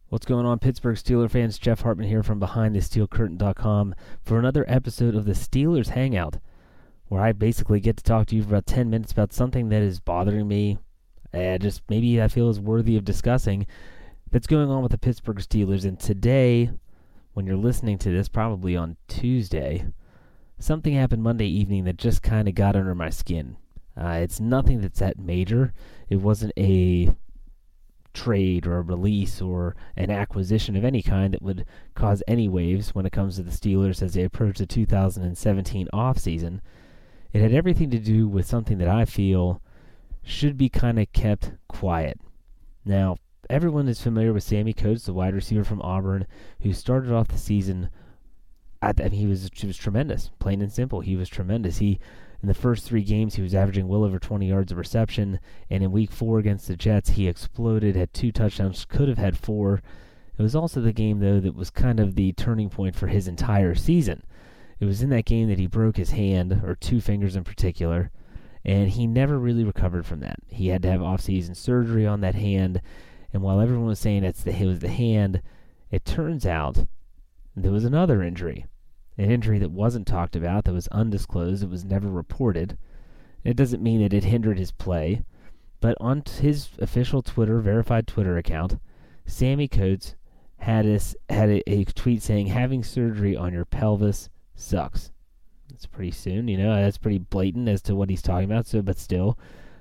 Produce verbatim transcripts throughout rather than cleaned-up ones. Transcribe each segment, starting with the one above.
What's going on, Pittsburgh Steelers fans? Jeff Hartman here from behind the steel curtain dot com for another episode of the Steelers Hangout, where I basically get to talk to you for about ten minutes about something that is bothering me, and just maybe I feel is worthy of discussing, that's going on with the Pittsburgh Steelers. And today, when you're listening to this, probably on Tuesday, something happened Monday evening that just kind of got under my skin. Uh, it's nothing that's that major. It wasn't a trade or a release or an acquisition of any kind that would cause any waves when it comes to the Steelers as they approach the two thousand seventeen offseason. It had everything to do with something that I feel should be kind of kept quiet. Now, everyone is familiar with Sammy Coates, the wide receiver from Auburn, who started off the season. I mean, he was, he was tremendous, plain and simple. He was tremendous. He In the first three games, he was averaging well over twenty yards of reception, and in week four against the Jets, he exploded, had two touchdowns, could have had four. It was also the game, though, that was kind of the turning point for his entire season. It was in that game that he broke his hand, or two fingers in particular, and he never really recovered from that. He had to have off-season surgery on that hand, and while everyone was saying it's the, it was the hand, it turns out there was another injury. An injury that wasn't talked about, that was undisclosed, it was never reported. It doesn't mean that it hindered his play, but on his official Twitter, verified Twitter account, Sammy Coates had, a, had a, a tweet saying, "Having surgery on your pelvis sucks." That's pretty soon, you know, that's pretty blatant as to what he's talking about, so, but still,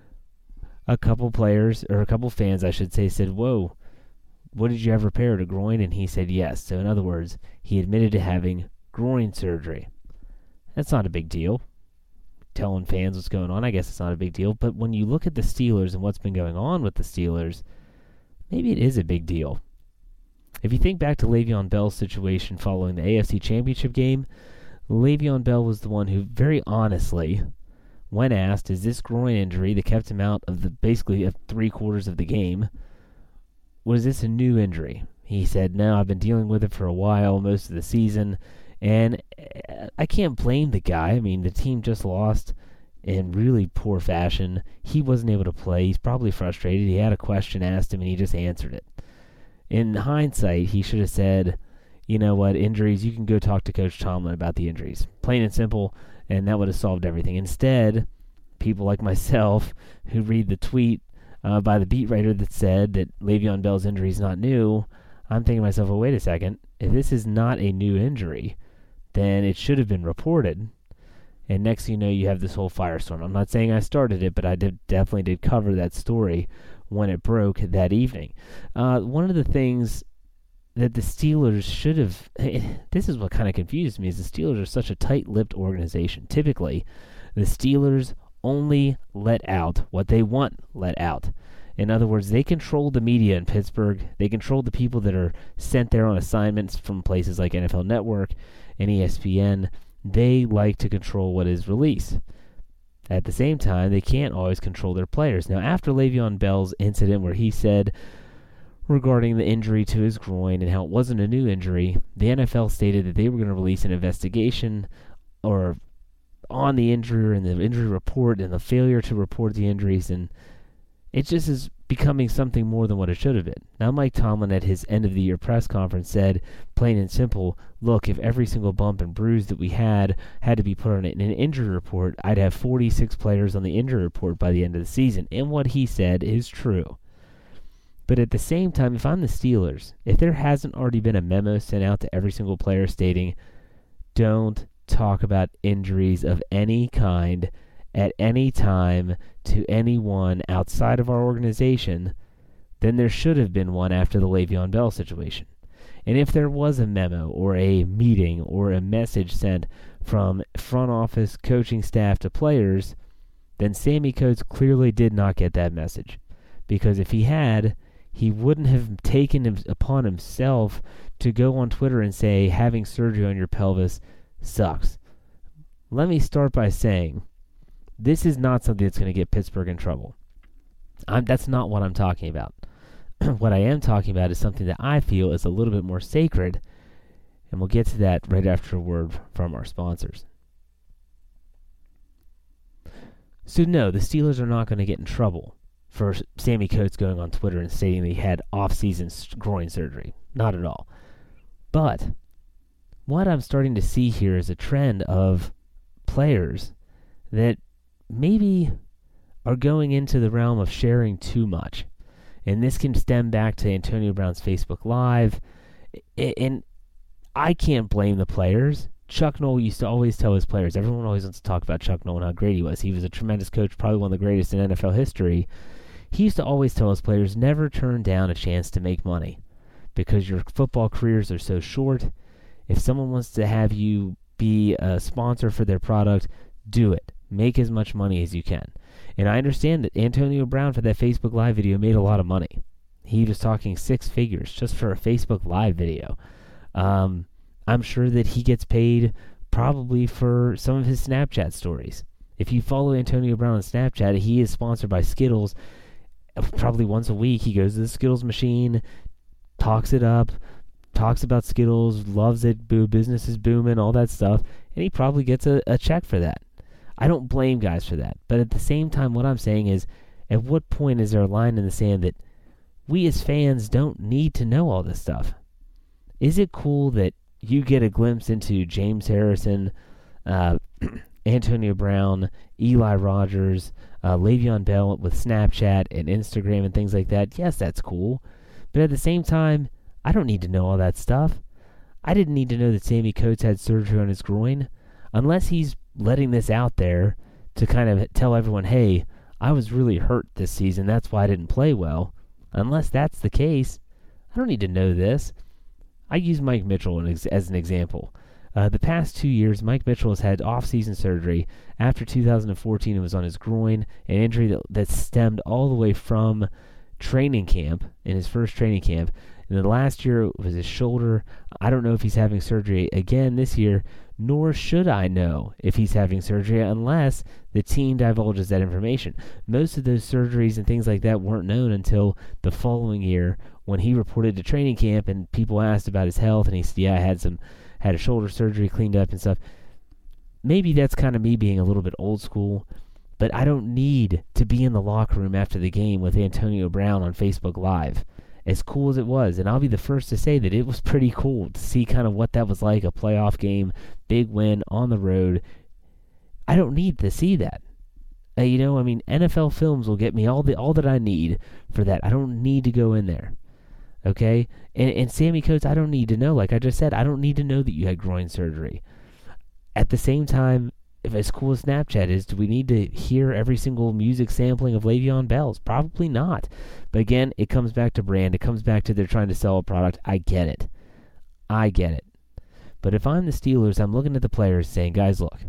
a couple players, or a couple fans, I should say, said, "Whoa, what did you have repaired, a groin?" And he said yes. So in other words, he admitted to having groin surgery. That's not a big deal. Telling fans what's going on, I guess it's not a big deal. But when you look at the Steelers and what's been going on with the Steelers, maybe it is a big deal. If you think back to Le'Veon Bell's situation following the A F C Championship game, Le'Veon Bell was the one who very honestly, when asked, is this groin injury that kept him out of the basically of three quarters of the game, was this a new injury? He said, "No, I've been dealing with it for a while, most of the season." And I can't blame the guy. I mean, the team just lost in really poor fashion. He wasn't able to play. He's probably frustrated. He had a question asked him, and he just answered it. In hindsight, he should have said, "You know what, injuries, you can go talk to Coach Tomlin about the injuries." Plain and simple, and that would have solved everything. Instead, people like myself who read the tweet uh, by the beat writer that said that Le'Veon Bell's injury is not new, I'm thinking to myself, well, wait a second. If this is not a new injury, then it should have been reported. And next thing you know, you have this whole firestorm. I'm not saying I started it, but I did definitely did cover that story when it broke that evening. Uh, one of the things that the Steelers should have, this is what kind of confuses me, is the Steelers are such a tight-lipped organization. Typically, the Steelers only let out what they want let out. In other words, they control the media in Pittsburgh. They control the people that are sent there on assignments from places like N F L Network and E S P N. They like to control what is released. At the same time, they can't always control their players. Now, after Le'Veon Bell's incident where he said regarding the injury to his groin and how it wasn't a new injury, the N F L stated that they were going to release an investigation or on the injury and the injury report and the failure to report the injuries, and it just is becoming something more than what it should have been. Now, Mike Tomlin at his end-of-the-year press conference said, plain and simple, look, if every single bump and bruise that we had had to be put on it in an injury report, I'd have forty-six players on the injury report by the end of the season. And what he said is true. But at the same time, if I'm the Steelers, if there hasn't already been a memo sent out to every single player stating, don't talk about injuries of any kind at any time to anyone outside of our organization, then there should have been one after the Le'Veon Bell situation. And if there was a memo or a meeting or a message sent from front office coaching staff to players, then Sammy Coates clearly did not get that message. Because if he had, he wouldn't have taken him upon himself to go on Twitter and say, having surgery on your pelvis sucks. Let me start by saying, this is not something that's going to get Pittsburgh in trouble. I'm, that's not what I'm talking about. What I am talking about is something that I feel is a little bit more sacred, and we'll get to that right after a word from our sponsors. So no, the Steelers are not going to get in trouble. for Sammy Coates going on Twitter and stating that he had off-season groin surgery. Not at all. But what I'm starting to see here is a trend of players that maybe are going into the realm of sharing too much. And this can stem back to Antonio Brown's Facebook Live. And I can't blame the players. Chuck Noll used to always tell his players, everyone always wants to talk about Chuck Noll and how great he was. He was a tremendous coach, probably one of the greatest in N F L history. He used to always tell his players, never turn down a chance to make money because your football careers are so short. If someone wants to have you be a sponsor for their product, do it. Make as much money as you can. And I understand that Antonio Brown, for that Facebook Live video, made a lot of money. He was talking six figures just for a Facebook Live video. Um, I'm sure that he gets paid probably for some of his Snapchat stories. If you follow Antonio Brown on Snapchat, he is sponsored by Skittles. Probably once a week, he goes to the Skittles machine, talks it up, talks about Skittles, loves it, boo, business is booming, all that stuff, and he probably gets a, a check for that. I don't blame guys for that. But at the same time, what I'm saying is, at what point is there a line in the sand that we as fans don't need to know all this stuff? Is it cool that you get a glimpse into James Harrison, uh, Antonio Brown, Eli Rogers, uh, Le'Veon Bell with Snapchat and Instagram and things like that? Yes, that's cool. But at the same time, I don't need to know all that stuff. I didn't need to know that Sammy Coates had surgery on his groin. Unless he's letting this out there to kind of tell everyone, hey, I was really hurt this season, that's why I didn't play well. Unless that's the case, I don't need to know this. I use Mike Mitchell as an example. Uh, the past two years, Mike Mitchell has had off-season surgery. After two thousand fourteen, it was on his groin, an injury that, that stemmed all the way from training camp, in his first training camp. And then last year it was his shoulder. I don't know if he's having surgery again this year, nor should I know if he's having surgery unless the team divulges that information. Most of those surgeries and things like that weren't known until the following year when he reported to training camp and people asked about his health and he said, yeah, I had some, had a shoulder surgery cleaned up and stuff. Maybe that's kind of me being a little bit old school, but I don't need to be in the locker room after the game with Antonio Brown on Facebook Live. As cool as it was, and I'll be the first to say that it was pretty cool to see kind of what that was like, a playoff game, big win on the road. I don't need to see that. Uh, you know, I mean, N F L Films will get me all the all that I need for that. I don't need to go in there, okay? And, and Sammy Coates, I don't need to know. Like I just said, I don't need to know that you had groin surgery. At the same time, if as cool as Snapchat is, do we need to hear every single music sampling of Le'Veon Bell's? Probably not. But again, it comes back to brand. It comes back to they're trying to sell a product. I get it. I get it. But if I'm the Steelers, I'm looking at the players saying, guys, look,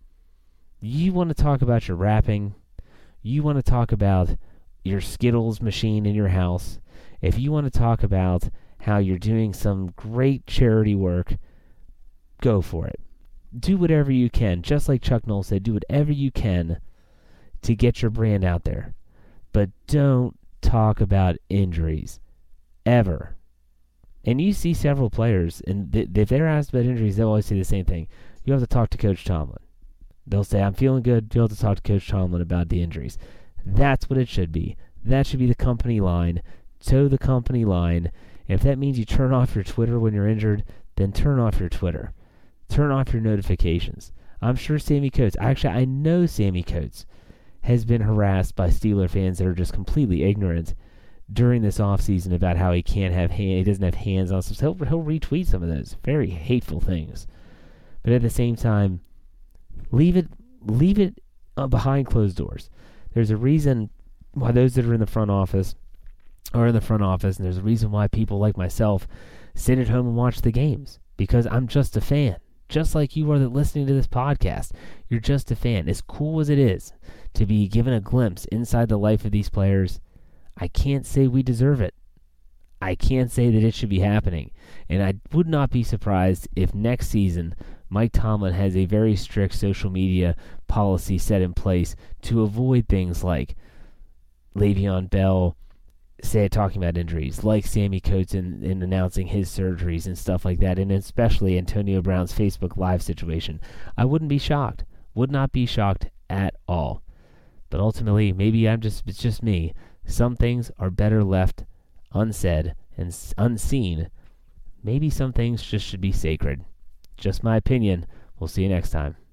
you want to talk about your rapping. You want to talk about your Skittles machine in your house. If you want to talk about how you're doing some great charity work, go for it. Do whatever you can. Just like Chuck Noll said, do whatever you can to get your brand out there. But don't talk about injuries. Ever. And you see several players, and th- if they're asked about injuries, they'll always say the same thing. You have to talk to Coach Tomlin. They'll say, I'm feeling good. You'll have to talk to Coach Tomlin about the injuries. That's what it should be. That should be the company line. Toe the company line. And if that means you turn off your Twitter when you're injured, then turn off your Twitter. Turn off your notifications. I'm sure Sammy Coates, actually I know Sammy Coates, has been harassed by Steeler fans that are just completely ignorant during this offseason about how he can't have hand, he doesn't have hands on some. So he'll, he'll retweet some of those very hateful things. But at the same time, leave it leave it uh, behind closed doors. There's a reason why those that are in the front office are in the front office, and there's a reason why people like myself sit at home and watch the games, because I'm just a fan. Just like you are that listening to this podcast, you're just a fan. As cool as it is to be given a glimpse inside the life of these players, I can't say we deserve it. I can't say that it should be happening. And I would not be surprised if next season Mike Tomlin has a very strict social media policy set in place to avoid things like Le'Veon Bell say talking about injuries, like Sammy Coates in, in announcing his surgeries and stuff like that, and especially Antonio Brown's Facebook Live situation. I wouldn't be shocked. Would not be shocked at all. But ultimately, maybe I'm just it's just me. some things are better left unsaid and unseen. Maybe some things just should be sacred. Just my opinion. We'll see you next time.